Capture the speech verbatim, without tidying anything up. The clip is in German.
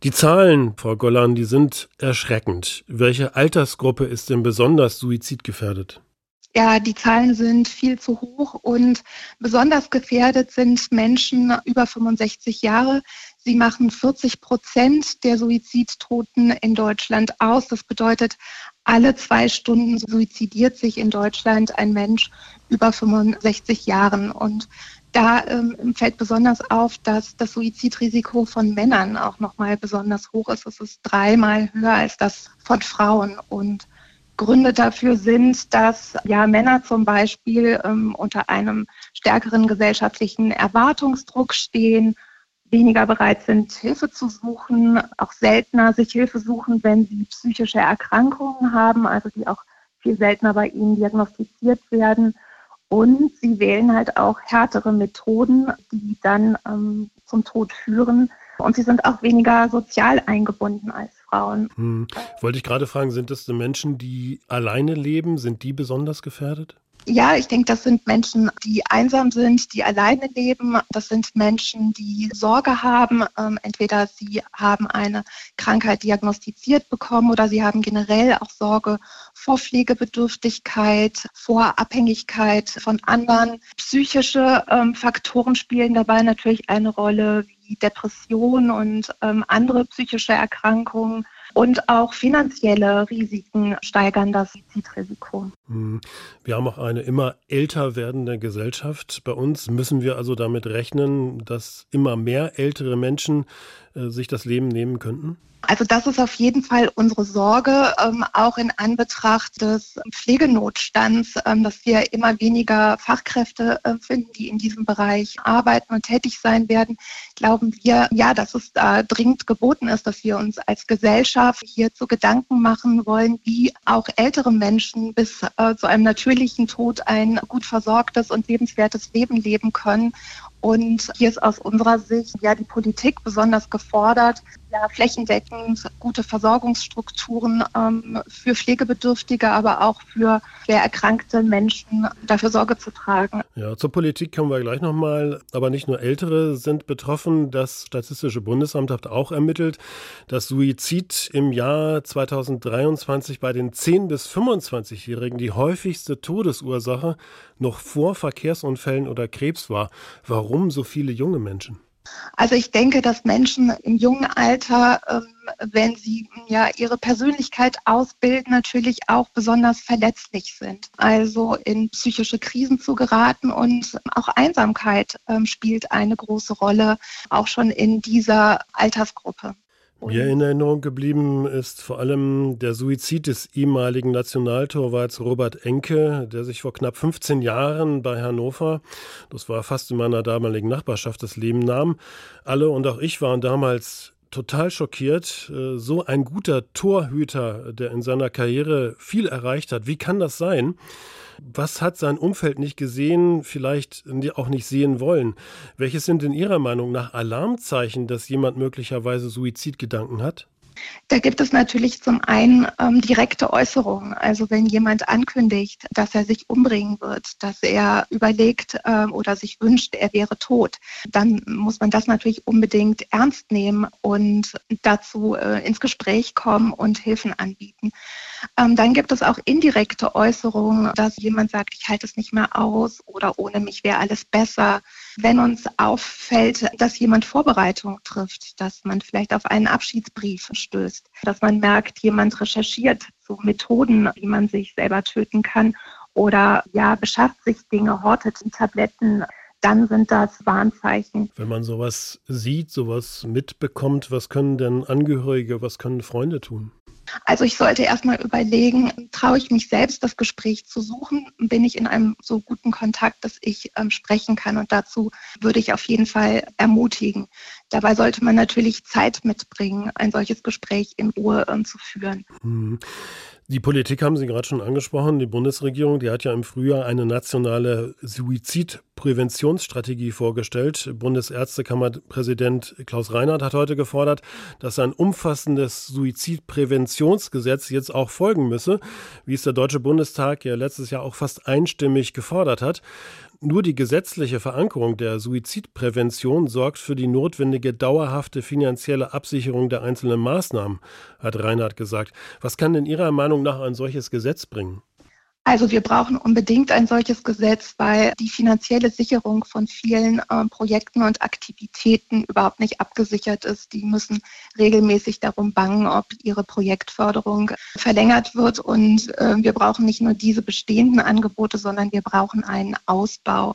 Die Zahlen, Frau Gollan, die sind erschreckend. Welche Altersgruppe ist denn besonders suizidgefährdet? Ja, die Zahlen sind viel zu hoch und besonders gefährdet sind Menschen über fünfundsechzig Jahre. Sie machen vierzig Prozent der Suizidtoten in Deutschland aus. Das bedeutet, alle zwei Stunden suizidiert sich in Deutschland ein Mensch über fünfundsechzig Jahren. Und da ähm, fällt besonders auf, dass das Suizidrisiko von Männern auch nochmal besonders hoch ist. Es ist dreimal höher als das von Frauen. Und Gründe dafür sind, dass ja Männer zum Beispiel ähm, unter einem stärkeren gesellschaftlichen Erwartungsdruck stehen, weniger bereit sind, Hilfe zu suchen, auch seltener sich Hilfe suchen, wenn sie psychische Erkrankungen haben, also die auch viel seltener bei ihnen diagnostiziert werden. Und sie wählen halt auch härtere Methoden, die dann ähm, zum Tod führen. Und sie sind auch weniger sozial eingebunden als Frauen. Hm. Wollte ich gerade fragen, sind das denn Menschen, die alleine leben? Sind die besonders gefährdet? Ja, ich denke, das sind Menschen, die einsam sind, die alleine leben. Das sind Menschen, die Sorge haben. Ähm, entweder sie haben eine Krankheit diagnostiziert bekommen oder sie haben generell auch Sorge vor Pflegebedürftigkeit, vor Abhängigkeit von anderen. Psychische ähm, Faktoren spielen dabei natürlich eine Rolle, wie Depression und ähm, andere psychische Erkrankungen. Und auch finanzielle Risiken steigern das Suizidrisiko. Wir haben auch eine immer älter werdende Gesellschaft. Bei uns müssen wir also damit rechnen, dass immer mehr ältere Menschen äh, sich das Leben nehmen könnten? Also das ist auf jeden Fall unsere Sorge, ähm, auch in Anbetracht des Pflegenotstands, ähm, dass wir immer weniger Fachkräfte äh, finden, die in diesem Bereich arbeiten und tätig sein werden. Glauben wir, ja, dass es da dringend geboten ist, dass wir uns als Gesellschaft hierzu Gedanken machen wollen, wie auch ältere Menschen bis äh, zu einem natürlichen Tod ein gut versorgtes und lebenswertes Leben leben können. Und hier ist aus unserer Sicht ja die Politik besonders gefordert, ja, flächendeckend gute Versorgungsstrukturen ähm, für Pflegebedürftige, aber auch für schwer erkrankte Menschen dafür Sorge zu tragen. Ja, zur Politik kommen wir gleich nochmal. Aber nicht nur Ältere sind betroffen. Das Statistische Bundesamt hat auch ermittelt, dass Suizid im Jahr zweitausenddreiundzwanzig bei den zehn- bis fünfundzwanzigjährigen die häufigste Todesursache noch vor Verkehrsunfällen oder Krebs war. Warum so viele junge Menschen? Also ich denke, dass Menschen im jungen Alter, ähm, wenn sie ja ihre Persönlichkeit ausbilden, natürlich auch besonders verletzlich sind. Also in psychische Krisen zu geraten und auch Einsamkeit ähm, spielt eine große Rolle, auch schon in dieser Altersgruppe. Mir in Erinnerung geblieben ist vor allem der Suizid des ehemaligen Nationaltorwarts Robert Enke, der sich vor knapp fünfzehn Jahren bei Hannover, das war fast in meiner damaligen Nachbarschaft, das Leben nahm. Alle und auch ich waren damals total schockiert. So ein guter Torhüter, der in seiner Karriere viel erreicht hat. Wie kann das sein? Was hat sein Umfeld nicht gesehen, vielleicht auch nicht sehen wollen? Welches sind in Ihrer Meinung nach Alarmzeichen, dass jemand möglicherweise Suizidgedanken hat? Da gibt es natürlich zum einen ähm, direkte Äußerungen. Also wenn jemand ankündigt, dass er sich umbringen wird, dass er überlegt ähm, oder sich wünscht, er wäre tot, dann muss man das natürlich unbedingt ernst nehmen und dazu äh, ins Gespräch kommen und Hilfen anbieten. Ähm, dann gibt es auch indirekte Äußerungen, dass jemand sagt, ich halte es nicht mehr aus oder ohne mich wäre alles besser. Wenn uns auffällt, dass jemand Vorbereitung trifft, dass man vielleicht auf einen Abschiedsbrief stößt, dass man merkt, jemand recherchiert zu Methoden, wie man sich selber töten kann oder ja, beschafft sich Dinge, hortet Tabletten, dann sind das Warnzeichen. Wenn man sowas sieht, sowas mitbekommt, was können denn Angehörige, was können Freunde tun? Also ich sollte erstmal überlegen, traue ich mich selbst, das Gespräch zu suchen? Bin ich in einem so guten Kontakt, dass ich ähm, sprechen kann? Und dazu würde ich auf jeden Fall ermutigen. Dabei sollte man natürlich Zeit mitbringen, ein solches Gespräch in Ruhe ähm, zu führen. Hm. Die Politik haben Sie gerade schon angesprochen. Die Bundesregierung, die hat ja im Frühjahr eine nationale Suizidpräventionsstrategie vorgestellt. Bundesärztekammerpräsident Klaus Reinhardt hat heute gefordert, dass ein umfassendes Suizidpräventionsgesetz jetzt auch folgen müsse, wie es der Deutsche Bundestag ja letztes Jahr auch fast einstimmig gefordert hat. Nur die gesetzliche Verankerung der Suizidprävention sorgt für die notwendige dauerhafte finanzielle Absicherung der einzelnen Maßnahmen, hat Reinhardt gesagt. Was kann denn Ihrer Meinung nach ein solches Gesetz bringen? Also wir brauchen unbedingt ein solches Gesetz, weil die finanzielle Sicherung von vielen äh, Projekten und Aktivitäten überhaupt nicht abgesichert ist. Die müssen regelmäßig darum bangen, ob ihre Projektförderung verlängert wird. Und äh, wir brauchen nicht nur diese bestehenden Angebote, sondern wir brauchen einen Ausbau.